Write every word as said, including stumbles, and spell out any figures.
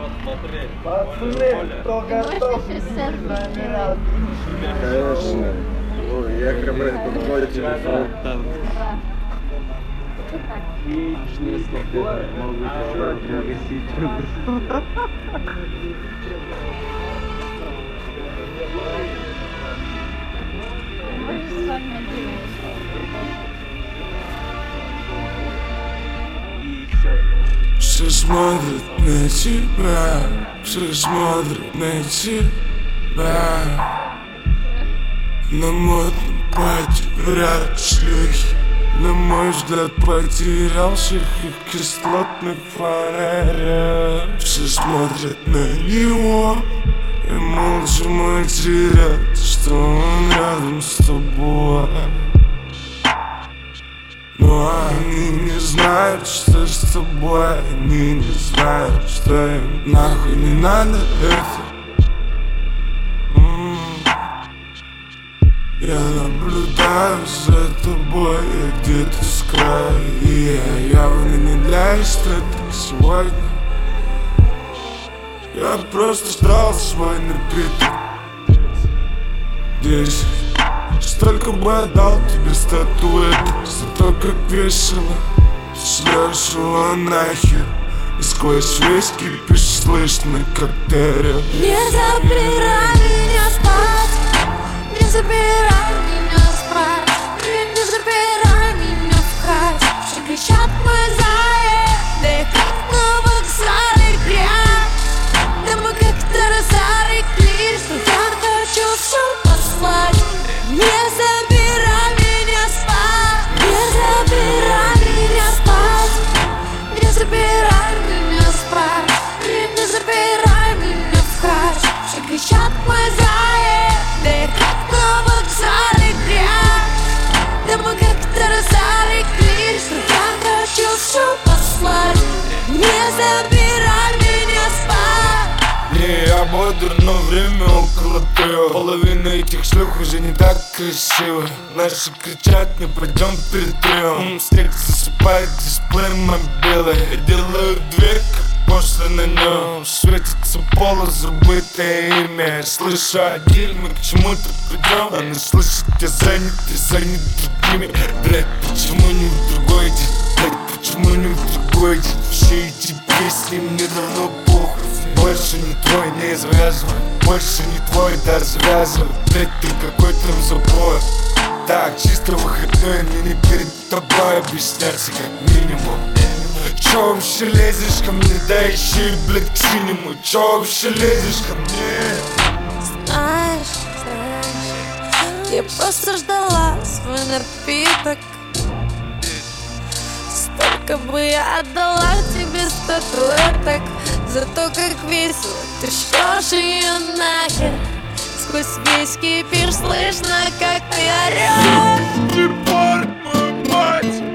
Пацаны, кто готов? Конечно. Ой, я как раз подходит телефон. Отличный спокойно могут погасить. Все смотрят на тебя, все смотрят на тебя. На модном пати вряд шлюхи. На мой взгляд потерялся как кислотный фонарь. Все смотрят на него и молча матерят, что он рядом с тобой. Но они не знают, что с тобой. Они не знают, что им нахуй не надо это. М-м. Я наблюдаю за тобой, я где-то с краю. И я явно не для эстетик сегодня. Я просто ждал свой напиток. Десять. Столько бы отдал тебе статуэток за то, как весело шлешь его нахер. И сквозь весь кипиш слышно, как ты орёшь. Не забирай меня спать, не забирай меня спать, не забирай меня в кровать. Все кричат мы заедали, как на вокзале грязь. Да мы как-то разорекли, что я хочу все послать. Не забирай меня спать, не забирай меня спать, не забирай меня спать, не забирай меня в кровать. Все кричат мы заедали, как на вокзале грязь. Да мы как-то разорекли, что я хочу все послать. Не забирай меня спать. Не, я бодр, но время около трех. Половина этих шлюх уже не так красиво. Наши кричат, не пойдем перетрем. Снег засыпает дисплей мобилы. Я делаю дверь, как после на нем. Светится поло, забытое имя. Я слышу один, мы к чему-то придем. Она слышит, я занят, я занят другими. Блять, почему не в другой день? Блять, почему не в другой день? Все эти песни мне давно похуй. Больше не твой, не завязывай. Больше не твой, да развязывай. Блять, ты какой там забой. Так, чисто выходной, мне не перед тобой объясняться как минимум. Чё вообще лезешь ко мне, да еще и, блядь, к синему. Чё вообще лезешь ко мне? Знаешь, знаешь, я просто ждала свой напиток. Столько бы я отдала тебе статуэток за то, как весело ты шлёшь ее нахер. Сквозь весь кипиш слышно, как ты орёшь. Депорт, мой мать.